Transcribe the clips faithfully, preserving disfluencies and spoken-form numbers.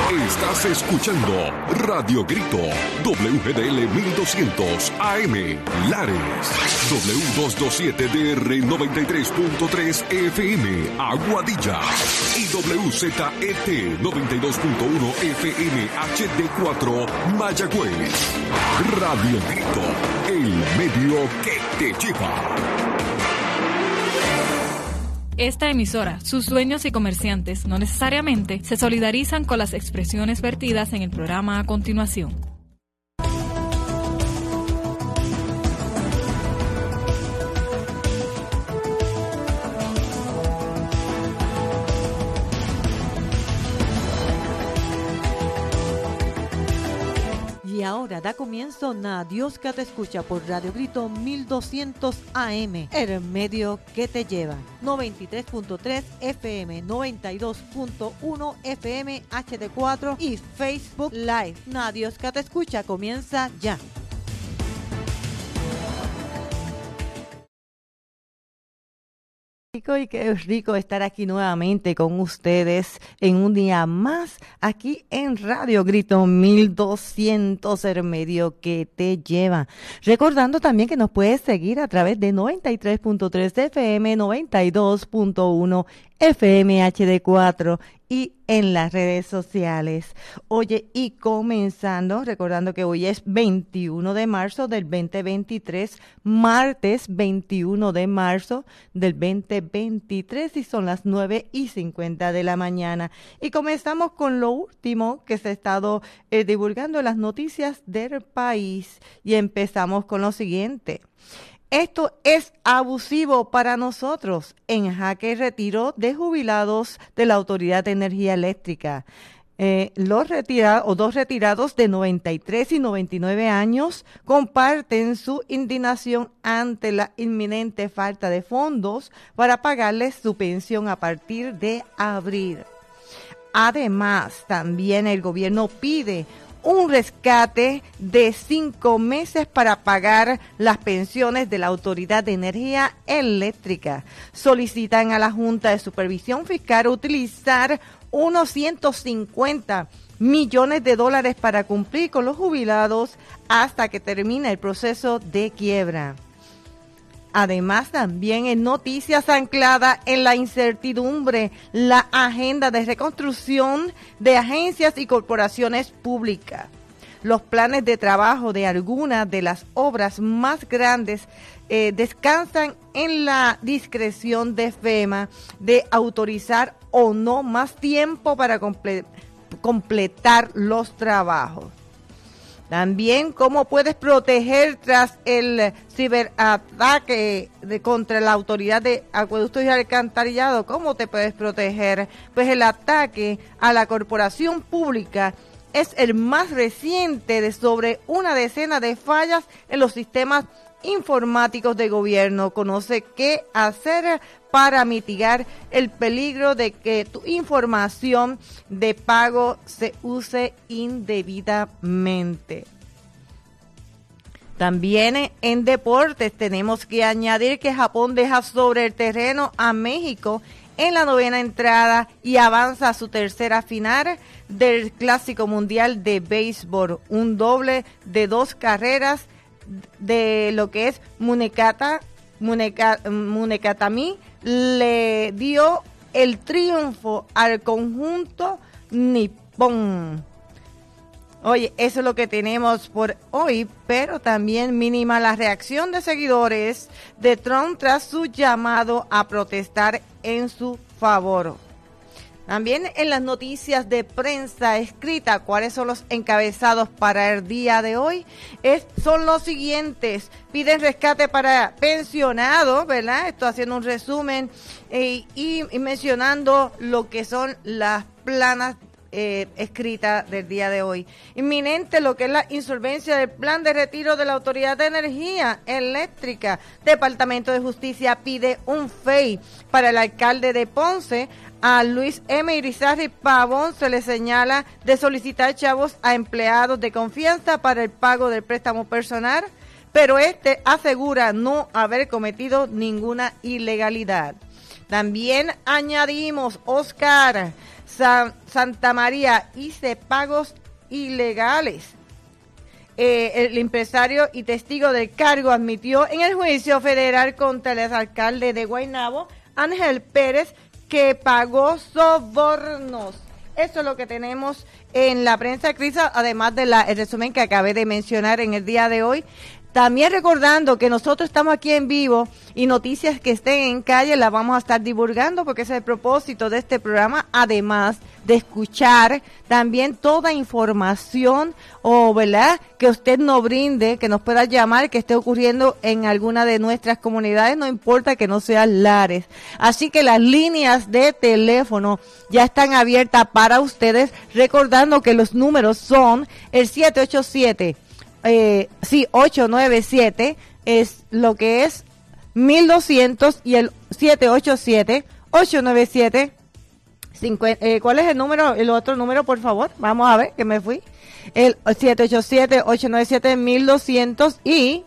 Estás escuchando Radio Grito, W G D L mil doscientos A M, Lares, W doscientos veintisiete D R noventa y tres punto tres F M, Aguadilla, y W Z E T noventa y dos punto uno F M H D cuatro, Mayagüez. Radio Grito, el medio que te lleva. Esta emisora, sus dueños y comerciantes no necesariamente se solidarizan con las expresiones vertidas en el programa a continuación. Y ahora da comienzo Na Dios que te escucha por Radio Grito mil doscientos A M, el medio que te lleva. noventa y tres punto tres F M, noventa y dos punto uno F M H D cuatro y Facebook Live. Na Dios que te escucha comienza ya. Y qué rico estar aquí nuevamente con ustedes en un día más aquí en Radio Grito mil doscientos, el medio que te lleva. Recordando también que nos puedes seguir a través de noventa y tres punto tres F M, noventa y dos punto uno F M H D cuatro y en las redes sociales. Oye, y comenzando, recordando que hoy es veintiuno de marzo del veinte veintitrés, martes veintiuno de marzo del veinte veintitrés, y son las nueve y cincuenta de la mañana. Y comenzamos con lo último que se ha estado eh, divulgando en las noticias del país. Y empezamos con lo siguiente. Esto es abusivo para nosotros. En jaque retiro de jubilados de la Autoridad de Energía Eléctrica. Eh, los retirados o dos retirados de noventa y tres y noventa y nueve años comparten su indignación ante la inminente falta de fondos para pagarles su pensión a partir de abril. Además, también el gobierno pide un rescate de cinco meses para pagar las pensiones de la Autoridad de Energía Eléctrica. Solicitan a la Junta de Supervisión Fiscal utilizar unos ciento cincuenta millones de dólares para cumplir con los jubilados hasta que termine el proceso de quiebra. Además, también en noticias ancladas en la incertidumbre, la agenda de reconstrucción de agencias y corporaciones públicas. Los planes de trabajo de algunas de las obras más grandes eh, descansan en la discreción de FEMA de autorizar o no más tiempo para comple- completar los trabajos. También, ¿cómo puedes proteger tras el ciberataque de, contra la Autoridad de Acueductos y Alcantarillado? ¿Cómo te puedes proteger? Pues el ataque a la corporación pública es el más reciente de sobre una decena de fallas en los sistemas informáticos de gobierno. Conoce qué hacer para mitigar el peligro de que tu información de pago se use indebidamente. También en deportes tenemos que añadir que Japón deja sobre el terreno a México en la novena entrada y avanza a su tercera final del Clásico Mundial de Béisbol, un doble de dos carreras de lo que es Munekata, Muneka, Munekatami, le dio el triunfo al conjunto nipón. Oye, eso es lo que tenemos por hoy, pero también mínima la reacción de seguidores de Trump tras su llamado a protestar en su favor. También en las noticias de prensa escrita, ¿cuáles son los encabezados para el día de hoy? Es, son los siguientes. Piden rescate para pensionados, ¿verdad? Estoy haciendo un resumen eh, y, y mencionando lo que son las planas eh, escritas del día de hoy. Inminente lo que es la insolvencia del plan de retiro de la Autoridad de Energía Eléctrica. Departamento de Justicia pide un F E I para el alcalde de Ponce. A Luis M. Irizarry Pavón se le señala de solicitar chavos a empleados de confianza para el pago del préstamo personal, pero este asegura no haber cometido ninguna ilegalidad. También añadimos, Oscar, San, Santa María hice pagos ilegales. Eh, el empresario y testigo del cargo admitió en el juicio federal contra el alcalde de Guaynabo, Ángel Pérez, que pagó sobornos. Eso es lo que tenemos en la prensa escrita, además del resumen que acabé de mencionar en el día de hoy. También recordando que nosotros estamos aquí en vivo y noticias que estén en calle las vamos a estar divulgando porque ese es el propósito de este programa, además de escuchar también toda información o, ¿verdad?, que usted nos brinde, que nos pueda llamar, que esté ocurriendo en alguna de nuestras comunidades, no importa que no sean Lares. Así que las líneas de teléfono ya están abiertas para ustedes, recordando que los números son el siete ocho siete, Eh, sí, ocho nueve siete es lo que es mil doscientos y el siete ocho siete, ocho nueve siete, cincuenta, eh, ¿cuál es el número? El otro número, por favor, vamos a ver, que me fui. El siete ocho siete, ocho nueve siete, mil doscientos y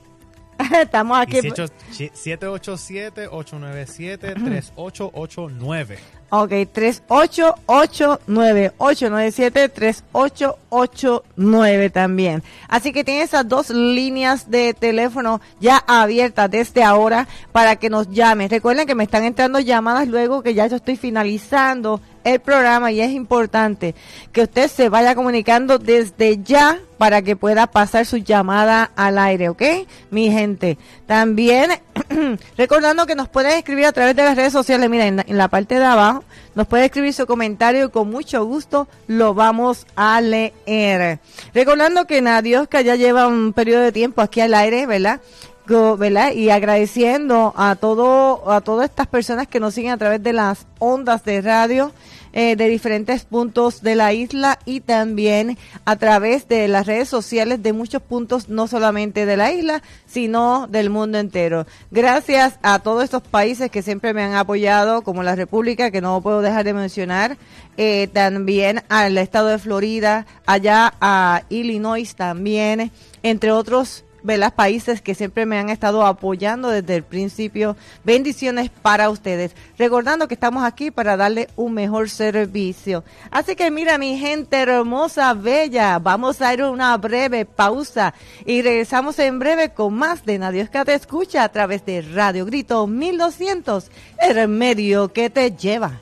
estamos aquí. siete ocho siete, ocho nueve siete, tres ocho ocho nueve. Ok, tres ocho ocho nueve, ocho nueve siete, tres ocho ocho nueve también. Así que tiene esas dos líneas de teléfono ya abiertas desde ahora para que nos llamen. Recuerden que me están entrando llamadas luego que ya yo estoy finalizando el programa y es importante que usted se vaya comunicando desde ya para que pueda pasar su llamada al aire, ¿ok? Mi gente. También recordando que nos pueden escribir a través de las redes sociales. Mira, en la, en la parte de abajo nos puede escribir su comentario y con mucho gusto lo vamos a leer. Recordando que Nadiosca ya lleva un periodo de tiempo aquí al aire, ¿verdad? ¿verdad? Y agradeciendo a todo a todas estas personas que nos siguen a través de las ondas de radio eh, de diferentes puntos de la isla y también a través de las redes sociales de muchos puntos, no solamente de la isla, sino del mundo entero. Gracias a todos estos países que siempre me han apoyado, como la República, que no puedo dejar de mencionar, eh, también al estado de Florida, allá a Illinois también, entre otros ¿verdad? Países que siempre me han estado apoyando desde el principio. Bendiciones para ustedes. Recordando que estamos aquí para darle un mejor servicio. Así que mira, mi gente hermosa, bella, vamos a ir a una breve pausa y regresamos en breve con más de Nadiosca Te Escucha a través de Radio Grito mil doscientos, el medio que te lleva.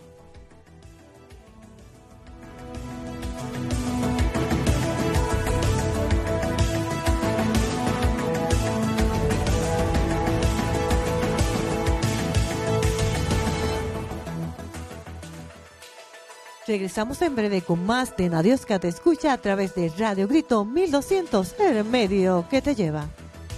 Regresamos en breve con más de Nadiosca Te Escucha a través de Radio Grito mil doscientos, el medio que te lleva.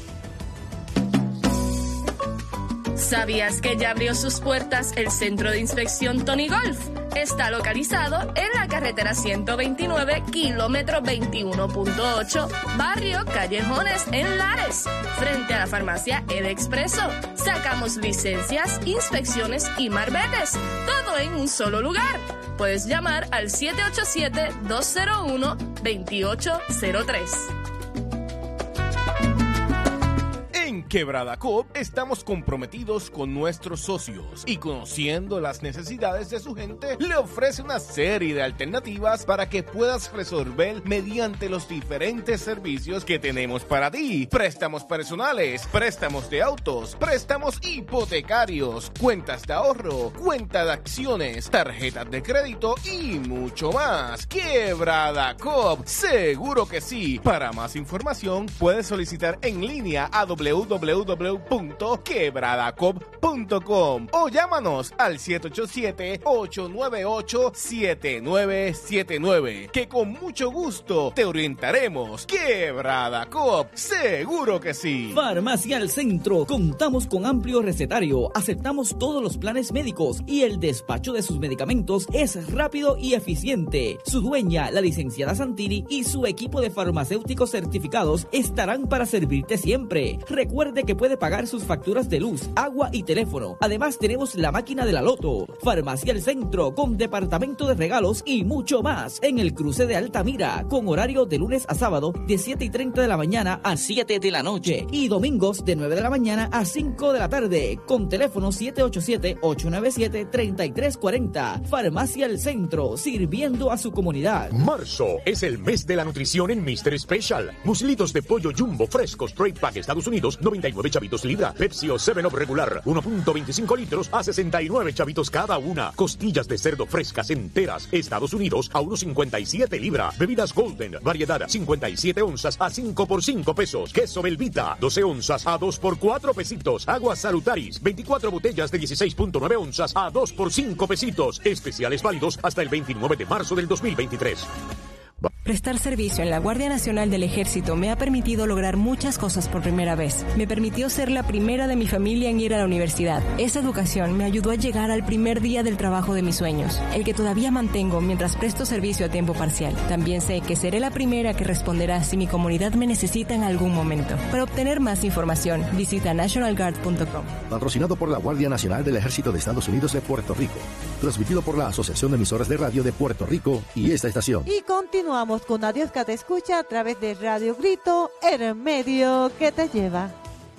¿Sabías que ya abrió sus puertas el Centro de Inspección Tony Golf? Está localizado en la carretera ciento veintinueve, kilómetro veintiuno punto ocho, barrio Callejones, en Lares, frente a la farmacia El Expreso. Sacamos licencias, inspecciones y marbetes, todo en un solo lugar. Puedes llamar al siete ocho siete, dos cero uno, dos ocho cero tres. En Quebrada Coop estamos comprometidos con nuestros socios y, conociendo las necesidades de su gente, le ofrece una serie de alternativas para que puedas resolver mediante los diferentes servicios que tenemos para ti. Préstamos personales, préstamos de autos, préstamos hipotecarios, cuentas de ahorro, cuenta de acciones, tarjetas de crédito y mucho más. Quebrada Coop, seguro que sí. Para más información puedes solicitar en línea a doble u doble u doble u punto quebrada coop punto com o llámanos al siete ocho siete, ocho nueve ocho, siete nueve siete nueve, que con mucho gusto te orientaremos. Quebrada Coop, seguro que sí. Farmacia al Centro, contamos con amplio recetario, aceptamos todos los planes médicos y el despacho de sus medicamentos es rápido y eficiente. Su dueña, la licenciada Santini, y su equipo de farmacéuticos certificados estarán para servirte siempre. Recuerda Recuerde que puede pagar sus facturas de luz, agua y teléfono. Además, tenemos la máquina de la Loto. Farmacia El Centro, con departamento de regalos y mucho más. En el cruce de Altamira, con horario de lunes a sábado, de siete y treinta de la mañana a siete de la noche. Y domingos, de nueve de la mañana a cinco de la tarde. Con teléfono siete ocho siete, ocho nueve siete, tres tres cuatro cero. Farmacia El Centro, sirviendo a su comunidad. Marzo es el mes de la nutrición en mister Special. Muslitos de pollo jumbo frescos, trade pack Estados Unidos, noventa y nueve chavitos libra. Pepsi o seven Up regular, uno punto veinticinco litros a sesenta y nueve chavitos cada una. Costillas de cerdo frescas enteras, Estados Unidos a uno cincuenta y siete libra. Bebidas Golden, variedad cincuenta y siete onzas a cinco por cinco pesos. Queso Belvita, doce onzas a dos por cuatro pesitos. Aguas Salutaris, veinticuatro botellas de dieciséis punto nueve onzas a dos por cinco pesitos. Especiales válidos hasta el veintinueve de marzo del dos mil veintitrés. Prestar servicio en la Guardia Nacional del Ejército me ha permitido lograr muchas cosas por primera vez. Me permitió ser la primera de mi familia en ir a la universidad. Esa educación me ayudó a llegar al primer día del trabajo de mis sueños, el que todavía mantengo mientras presto servicio a tiempo parcial. También sé que seré la primera que responderá si mi comunidad me necesita en algún momento. Para obtener más información, visita national guard punto com. Patrocinado por la Guardia Nacional del Ejército de Estados Unidos de Puerto Rico. Transmitido por la Asociación de Emisoras de Radio de Puerto Rico y esta estación. Y continuamos con Adiós que te escucha a través de Radio Grito, el medio que te lleva.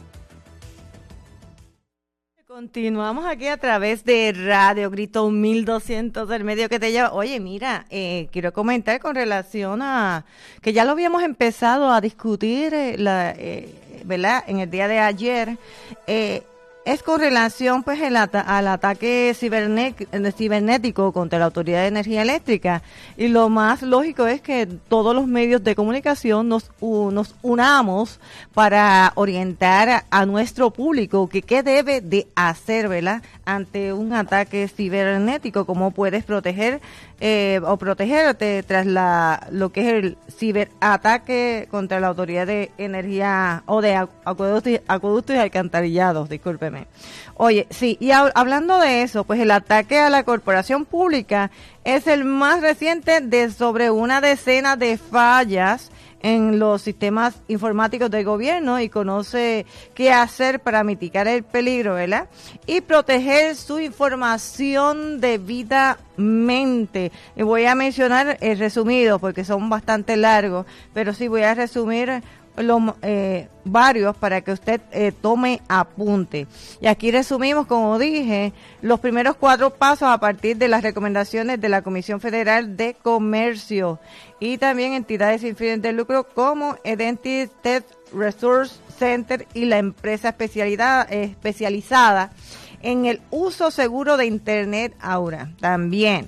Continuamos aquí a través de Radio Grito mil doscientos, el medio que te lleva. Oye, mira, eh, quiero comentar con relación a que ya lo habíamos empezado a discutir, eh, la, eh, ¿verdad? En el día de ayer. Eh, Es con relación pues el ata- al ataque ciberné- cibernético contra la Autoridad de Energía Eléctrica, y lo más lógico es que todos los medios de comunicación nos, u- nos unamos para orientar a, a nuestro público que qué debe de hacer, ¿verdad? Ante un ataque cibernético, cómo puedes proteger eh, o protegerte tras la lo que es el ciberataque contra la Autoridad de Energía o de acueductos y, acueductos y alcantarillados, discúlpeme. Oye, sí, y a, hablando de eso, pues el ataque a la corporación pública es el más reciente de sobre una decena de fallas en los sistemas informáticos del gobierno, y conoce qué hacer para mitigar el peligro, ¿verdad? Y proteger su información debidamente. Y voy a mencionar el resumido porque son bastante largos, pero sí voy a resumir los eh, varios para que usted eh, tome apunte. Y aquí resumimos, como dije, los primeros cuatro pasos a partir de las recomendaciones de la Comisión Federal de Comercio y también entidades sin fines de lucro como Identity Theft Resource Center y la empresa especialidad, eh, especializada en el uso seguro de Internet Aura también.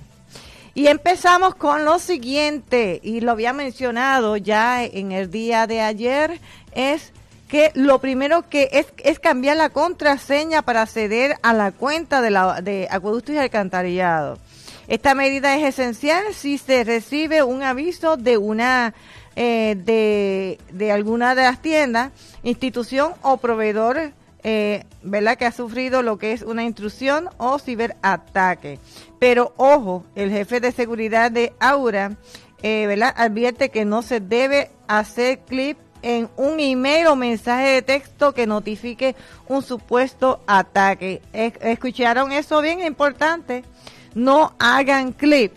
Y empezamos con lo siguiente, y lo había mencionado ya en el día de ayer, es que lo primero que es, es cambiar la contraseña para acceder a la cuenta de, la, de acueductos y alcantarillado. Esta medida es esencial si se recibe un aviso de una eh, de, de alguna de las tiendas, institución o proveedor, eh, ¿verdad?, que ha sufrido lo que es una intrusión o ciberataque. Pero ojo, el jefe de seguridad de Aura, eh, ¿verdad?, advierte que no se debe hacer clic en un email o mensaje de texto que notifique un supuesto ataque. ¿Escucharon eso bien? Importante. No hagan clic.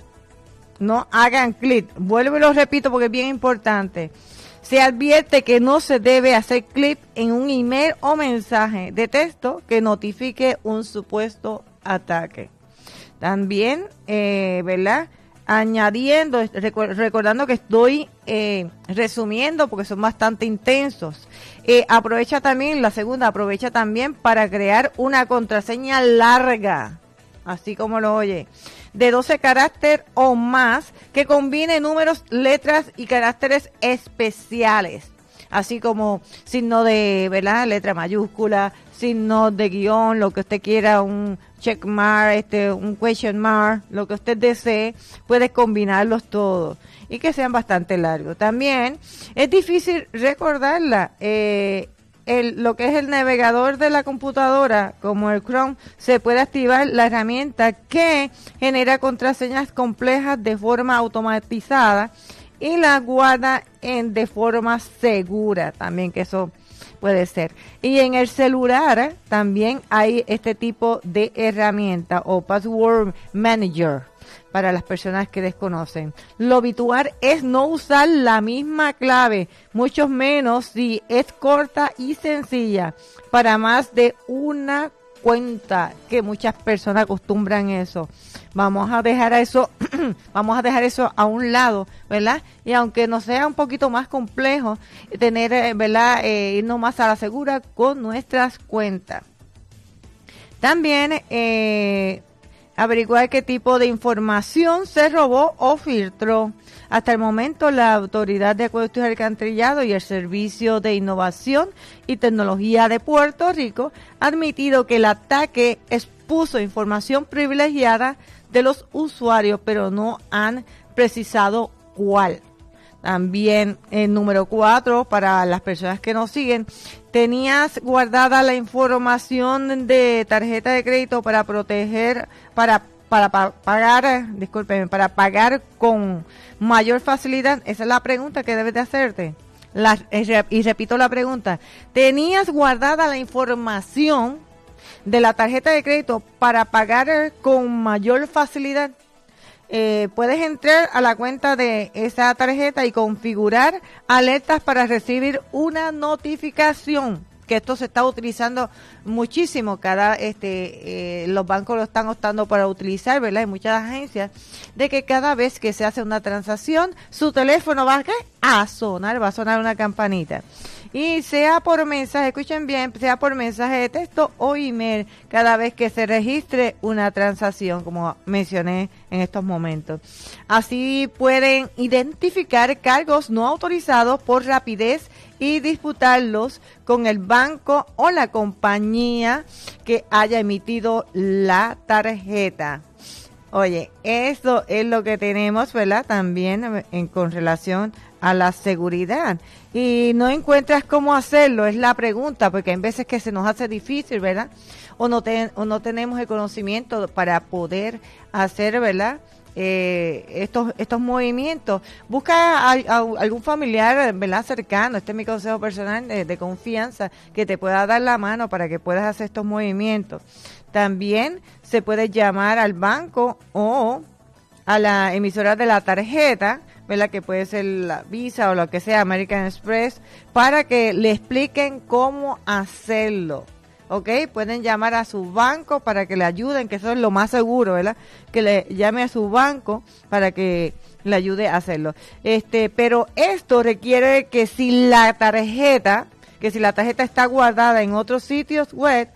No hagan clic. Vuelvo y lo repito porque es bien importante. Se advierte que no se debe hacer clic en un email o mensaje de texto que notifique un supuesto ataque. También, eh, ¿verdad?, añadiendo, recu- recordando que estoy eh, resumiendo porque son bastante intensos. Eh, aprovecha también, la segunda, aprovecha también para crear una contraseña larga, así como lo oye, de doce caracteres o más, que combine números, letras y caracteres especiales, así como signo de, ¿verdad?, letra mayúscula, signo de guión, lo que usted quiera, un check mark, este, un question mark, lo que usted desee, puede combinarlos todos y que sean bastante largos. También es difícil recordarla, eh, el, lo que es el navegador de la computadora, como el Chrome, se puede activar la herramienta que genera contraseñas complejas de forma automatizada y las guarda en, de forma segura también, que eso puede ser. Y en el celular también hay este tipo de herramienta o password manager para las personas que desconocen. Lo habitual es no usar la misma clave, mucho menos si es corta y sencilla, para más de una cuenta, que muchas personas acostumbran eso. Vamos a dejar eso, vamos a dejar eso a un lado, ¿verdad? Y aunque nos sea un poquito más complejo, tener, ¿verdad? Eh, irnos más a la segura con nuestras cuentas. También eh, averiguar qué tipo de información se robó o filtró. Hasta el momento, la Autoridad de Acueductos y Alcantarillado y el Servicio de Innovación y Tecnología de Puerto Rico ha admitido que el ataque expuso información privilegiada de los usuarios, pero no han precisado cuál. También, el número cuatro, para las personas que nos siguen, tenías guardada la información de tarjeta de crédito para proteger, para para pa- pagar, discúlpeme, para pagar con mayor facilidad. Esa es la pregunta que debes de hacerte. La, y repito la pregunta, ¿tenías guardada la información de la tarjeta de crédito para pagar con mayor facilidad? Eh, puedes entrar a la cuenta de esa tarjeta y configurar alertas para recibir una notificación, que esto se está utilizando muchísimo. Cada este eh, los bancos lo están optando para utilizar, ¿verdad? Hay muchas agencias de que cada vez que se hace una transacción, su teléfono va ¿qué? a sonar, va a sonar una campanita. Y sea por mensaje, escuchen bien, sea por mensaje de texto o email, cada vez que se registre una transacción, como mencioné en estos momentos. Así pueden identificar cargos no autorizados por rapidez y disputarlos con el banco o la compañía que haya emitido la tarjeta. Oye, eso es lo que tenemos, ¿verdad? También en, con relación a la seguridad. Y no encuentras cómo hacerlo, es la pregunta, porque hay veces que se nos hace difícil, ¿verdad? O no, ten, o no tenemos el conocimiento para poder hacer, ¿verdad? Eh, estos estos movimientos. Busca a, a algún familiar, ¿verdad? cercano, este es mi consejo personal de, de confianza, que te pueda dar la mano para que puedas hacer estos movimientos. También se puede llamar al banco o a la emisora de la tarjeta, ¿verdad? Que puede ser la Visa o lo que sea, American Express, para que le expliquen cómo hacerlo. ¿Ok? Pueden llamar a su banco para que le ayuden, que eso es lo más seguro, ¿verdad? Que le llame a su banco para que le ayude a hacerlo. Este, pero esto requiere que si la tarjeta, que si la tarjeta está guardada en otros sitios web,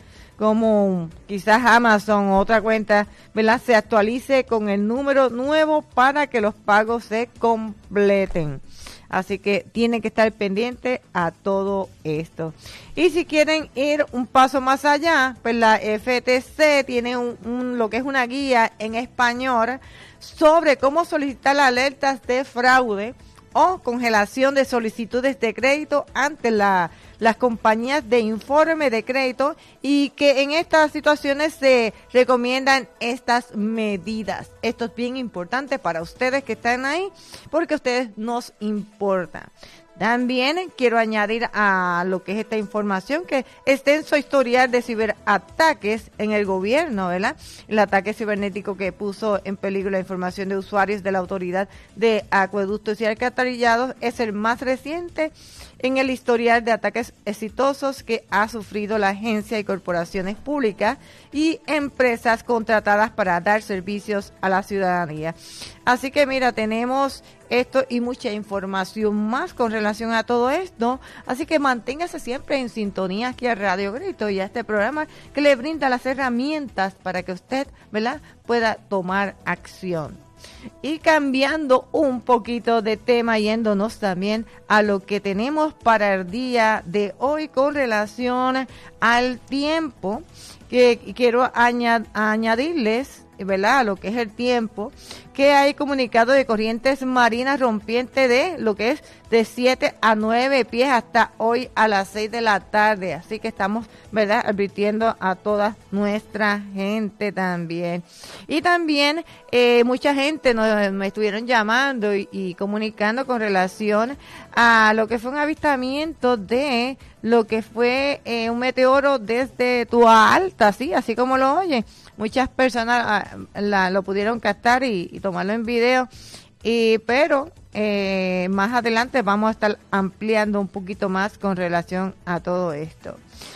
como quizás Amazon o otra cuenta, ¿verdad? Se actualice con el número nuevo para que los pagos se completen. Así que tienen que estar pendientes a todo esto. Y si quieren ir un paso más allá, pues la F T C tiene un, un, lo que es una guía en español sobre cómo solicitar alertas de fraude o congelación de solicitudes de crédito ante la, las compañías de informe de crédito, y que en estas situaciones se recomiendan estas medidas. Esto es bien importante para ustedes que están ahí, porque a ustedes nos importa. También quiero añadir a lo que es esta información que extenso historial de ciberataques en el gobierno, ¿verdad? El ataque cibernético que puso en peligro la información de usuarios de la Autoridad de Acueductos y Alcantarillados es el más reciente en el historial de ataques exitosos que ha sufrido la agencia y corporaciones públicas y empresas contratadas para dar servicios a la ciudadanía. Así que mira, tenemos esto y mucha información más con relación a todo esto. Así que manténgase siempre en sintonía aquí a Radio Grito y a este programa que le brinda las herramientas para que usted, ¿verdad?, pueda tomar acción. Y cambiando un poquito de tema, yéndonos también a lo que tenemos para el día de hoy con relación al tiempo, que quiero añad- añadirles ¿verdad?, lo que es el tiempo, que hay comunicado de corrientes marinas rompientes de lo que es de siete a nueve pies hasta hoy a las seis de la tarde. Así que estamos, ¿verdad?, advirtiendo a toda nuestra gente también. Y también eh, mucha gente nos, me estuvieron llamando y, y comunicando con relación a lo que fue un avistamiento de lo que fue eh, un meteoro desde Tua Alta, ¿sí? Así como lo oyen. Muchas personas ah, la, lo pudieron captar y, y tomarlo en video, y pero eh, más adelante vamos a estar ampliando un poquito más con relación a todo esto.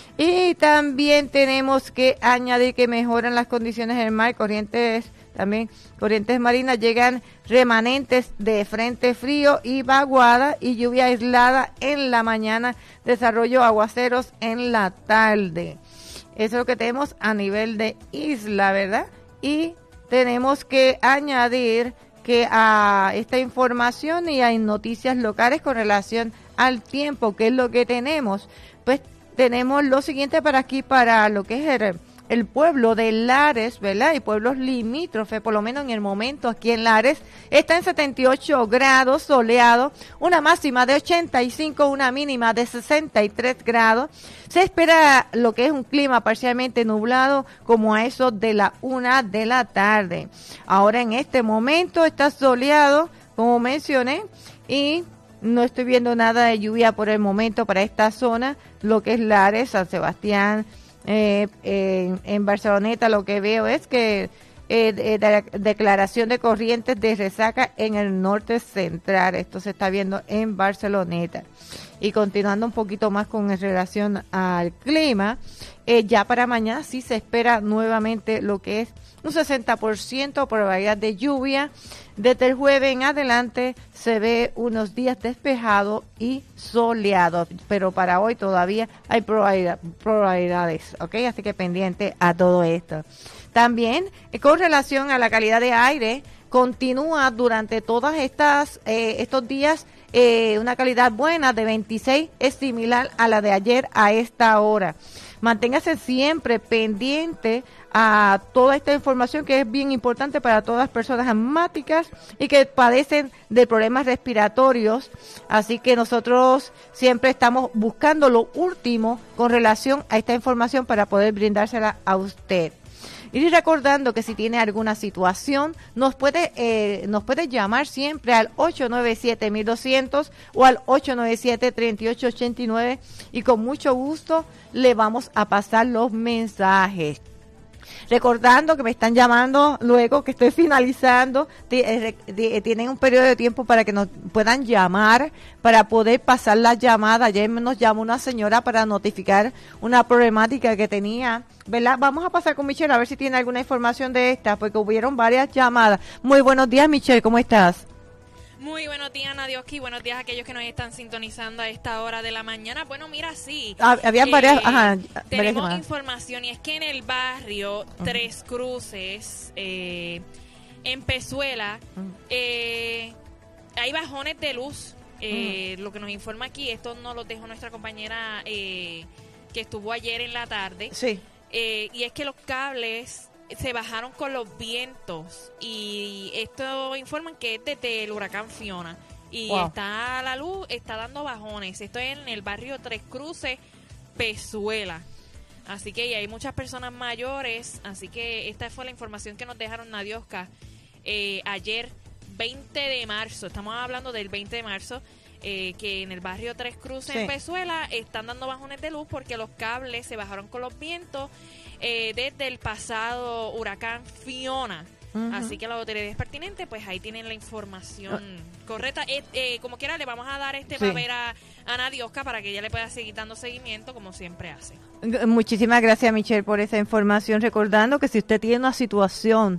Y también tenemos que añadir que mejoran las condiciones del mar, corrientes también corrientes marinas, llegan remanentes de frente frío y vaguada y lluvia aislada en la mañana, desarrollo aguaceros en la tarde. Eso es lo que tenemos a nivel de isla, ¿verdad? Y tenemos que añadir que a esta información y hay noticias locales con relación al tiempo, que es lo que tenemos. Pues tenemos lo siguiente para aquí, para lo que es el, el pueblo de Lares, ¿verdad? Y pueblos limítrofes, por lo menos en el momento aquí en Lares, está en setenta y ocho grados, soleado, una máxima de ochenta y cinco, una mínima de sesenta y tres grados. Se espera lo que es un clima parcialmente nublado como a eso de la una de la tarde. Ahora en este momento está soleado, como mencioné, y no estoy viendo nada de lluvia por el momento para esta zona, lo que es Lares, San Sebastián, eh, eh, en Barceloneta. Lo que veo es que eh, de, de, declaración de corrientes de resaca en el norte central. Esto se está viendo en Barceloneta. Y continuando un poquito más con relación al clima, eh, ya para mañana sí se espera nuevamente lo que es un sesenta por ciento probabilidad de lluvia. Desde el jueves en adelante se ve unos días despejados y soleados, pero para hoy todavía hay probabilidad, probabilidades, ¿ok? Así que pendiente a todo esto. También, eh, con relación a la calidad de aire, continúa durante todas estas eh, estos días eh, una calidad buena de veintiséis, es similar a la de ayer a esta hora. Manténgase siempre pendiente a toda esta información que es bien importante para todas las personas asmáticas y que padecen de problemas respiratorios. Así que nosotros siempre estamos buscando lo último con relación a esta información para poder brindársela a usted. Y recordando que si tiene alguna situación, nos puede eh, nos puede llamar siempre al ocho nueve siete, doscentros o al ocho nueve siete, tres ocho ocho nueve y con mucho gusto le vamos a pasar los mensajes. Recordando que me están llamando luego que estoy finalizando, tienen un periodo de tiempo para que nos puedan llamar, para poder pasar la llamada. Ayer nos llamó una señora para notificar una problemática que tenía, ¿verdad? Vamos a pasar con Michelle a ver si tiene alguna información de esta, porque hubieron varias llamadas. Muy buenos días, Michelle, ¿cómo estás? Muy buenos días, Nadioski. Buenos días a aquellos que nos están sintonizando a esta hora de la mañana. Bueno, mira, sí. Ah, habían varias, eh, ajá, tenemos varias información y es que en el barrio uh-huh. Tres Cruces, eh, en Pezuela, uh-huh. eh, hay bajones de luz. Eh, uh-huh. Lo que nos informa aquí, esto nos lo dejó nuestra compañera eh, que estuvo ayer en la tarde. Sí. Eh, y es que los cables se bajaron con los vientos y esto informan que es desde el huracán Fiona y wow. está la luz, está dando bajones. Esto es en el barrio Tres Cruces, Pezuela. Así que y hay muchas personas mayores, así que esta fue la información que nos dejaron Nadioska eh, ayer veinte de marzo. Estamos hablando del veinte de marzo. Eh, que en el barrio Tres Cruces, sí. en Pezuela, están dando bajones de luz porque los cables se bajaron con los vientos eh, desde el pasado huracán Fiona. Uh-huh. Así que la autoridad pertinente, pues ahí tienen la información uh. correcta. Eh, eh, como quiera, le vamos a dar este sí. papel a, a Nadioska para que ella le pueda seguir dando seguimiento como siempre hace. Muchísimas gracias, Michelle, por esa información. Recordando que si usted tiene una situación,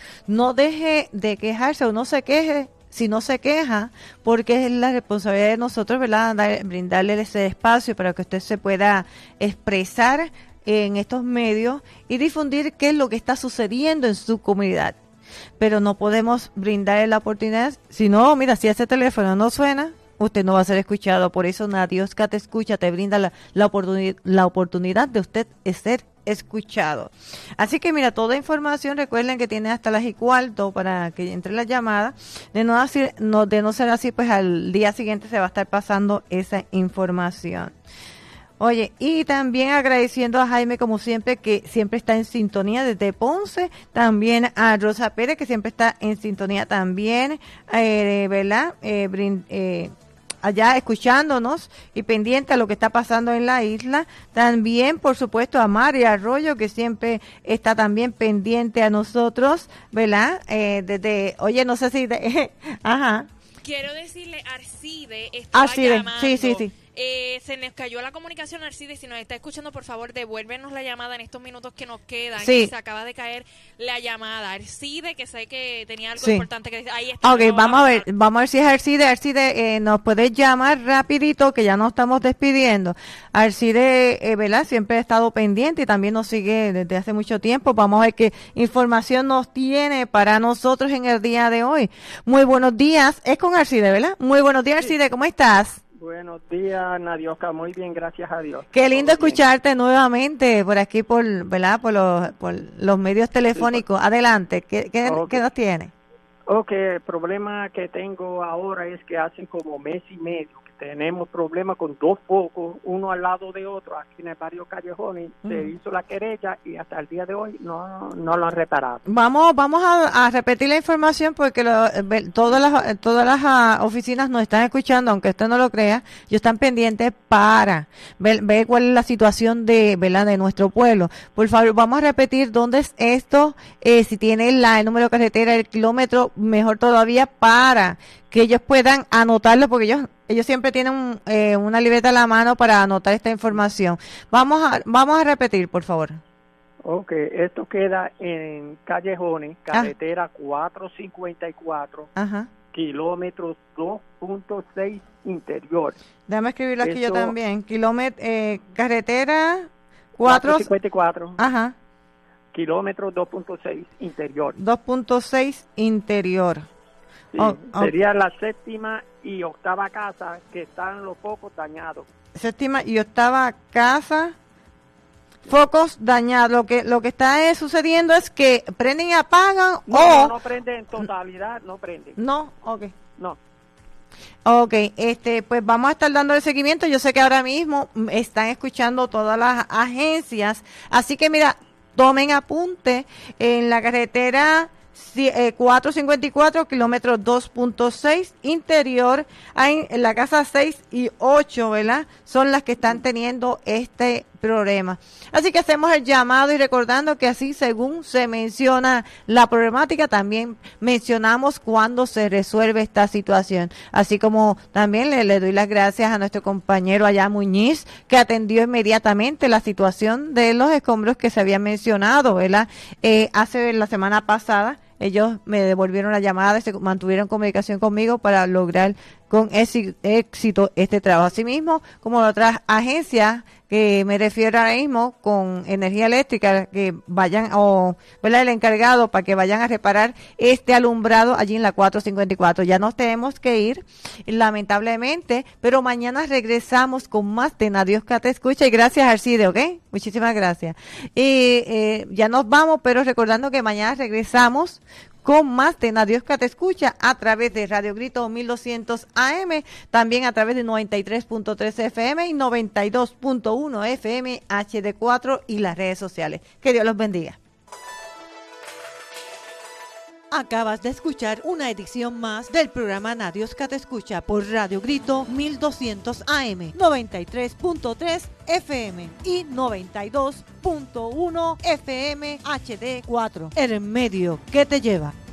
no deje de quejarse o no se queje. Si no se queja, porque es la responsabilidad de nosotros, ¿verdad?, Dar, brindarle ese espacio para que usted se pueda expresar en estos medios y difundir qué es lo que está sucediendo en su comunidad. Pero no podemos brindarle la oportunidad, si no, mira, si ese teléfono no suena, usted no va a ser escuchado. Por eso Nadioska te escucha, te brinda la, la, oportunidad, la oportunidad de usted ser escuchado. Así que mira, toda información, recuerden que tiene hasta las y cuarto para que entre la llamada. De no, así, no, de no ser así, pues al día siguiente se va a estar pasando esa información. Oye, y también agradeciendo a Jaime, como siempre, que siempre está en sintonía desde Ponce, también a Rosa Pérez, que siempre está en sintonía también, eh, ¿verdad? Eh, brin, eh, allá escuchándonos y pendiente a lo que está pasando en la isla. También, por supuesto, a María Arroyo, que siempre está también pendiente a nosotros, ¿verdad? Eh, desde, oye, no sé si... De, ajá. Quiero decirle, Arcide estaba Arcide, llamando. sí, sí, sí. Eh, se nos cayó la comunicación, Arcide. Si nos está escuchando, por favor, devuélvenos la llamada en estos minutos que nos quedan. Sí. Se acaba de caer la llamada. Arcide, que sé que tenía algo Sí. importante que decir. Ahí está. Ok, vamos a ver, vamos a ver si es Arcide. Arcide, eh, nos puedes llamar rapidito, que ya nos estamos despidiendo. Arcide, eh, ¿verdad? Siempre ha estado pendiente y también nos sigue desde hace mucho tiempo. Vamos a ver qué información nos tiene para nosotros en el día de hoy. Muy buenos días. Es con Arcide, ¿verdad? Muy buenos días, Arcide. ¿Cómo estás? Buenos días, Nadioca. Muy bien, gracias a Dios. Qué lindo escucharte nuevamente por aquí, por, ¿verdad? Por los, por los medios telefónicos. Adelante, ¿qué, qué, Okay. ¿qué nos tiene? Ok, el problema que tengo ahora es que hace como mes y medio que tenemos problemas con dos focos, uno al lado de otro, aquí en el barrio Callejones. Mm. Se hizo la querella y hasta el día de hoy no, no lo han reparado. Vamos, vamos a, a repetir la información porque lo, ve- todas las todas las ah, oficinas nos están escuchando, aunque usted no lo crea, y están pendientes para ver, ver cuál es la situación de, ¿verdad? De nuestro pueblo. Por favor, vamos a repetir dónde es esto, eh, si tiene la, el número de carretera, el kilómetro, mejor todavía, para que ellos puedan anotarlo, porque ellos ellos siempre tienen un, eh, una libreta a la mano para anotar esta información. Vamos a vamos a repetir, por favor. Ok, esto queda en Callejones, carretera cuatrocientos cincuenta y cuatro, Ajá. kilómetros dos punto seis interior. Déjame escribirlo aquí yo Eso- también. Kilómetro, eh, carretera cuatro, cuatrocientos cincuenta y cuatro, ajá, kilómetros dos punto seis interior. dos punto seis interior. Sí, Oh, oh. sería la séptima y octava casa que están los focos dañados. Séptima y octava casa. Focos dañados. Lo que lo que está eh, sucediendo es que prenden y apagan No, o no, no prende en totalidad, no prende. no, okay. No. Ok, este, pues vamos a estar dando el seguimiento. Yo sé que ahora mismo mm, están escuchando todas las agencias, así que mira, tomen apunte en la carretera ci- eh, cuatrocientos cincuenta y cuatro, kilómetros dos punto seis interior, hay en la casa seis y ocho, ¿verdad? Son las que están teniendo este problema. Así que hacemos el llamado y recordando que así según se menciona la problemática, también mencionamos cuándo se resuelve esta situación. Así como también le, le doy las gracias a nuestro compañero allá Muñiz, que atendió inmediatamente la situación de los escombros que se había mencionado, ¿verdad? Eh, hace la semana pasada. Ellos me devolvieron la llamada y se mantuvieron en comunicación conmigo para lograr con éxi- éxito este trabajo. Asimismo, como otras agencias que me refiero ahora mismo con energía eléctrica, que vayan, o ¿verdad? El encargado para que vayan a reparar este alumbrado allí en la cuatrocientos cincuenta y cuatro. Ya nos tenemos que ir, lamentablemente, pero mañana regresamos con más de Nadiosca Te Escucha. Y gracias, Arcide, ¿ok? Muchísimas gracias. Y eh, ya nos vamos, pero recordando que mañana regresamos con más de Nadiosca Te Escucha a través de Radio Grito mil doscientos A M, también a través de noventa y tres punto tres F M y noventa y dos punto uno F M H D cuatro y las redes sociales. Que Dios los bendiga. Acabas de escuchar una edición más del programa Nadiosca Te Escucha por Radio Grito mil doscientos A M, noventa y tres punto tres F M y noventa y dos punto uno F M H D cuatro. El medio que te lleva.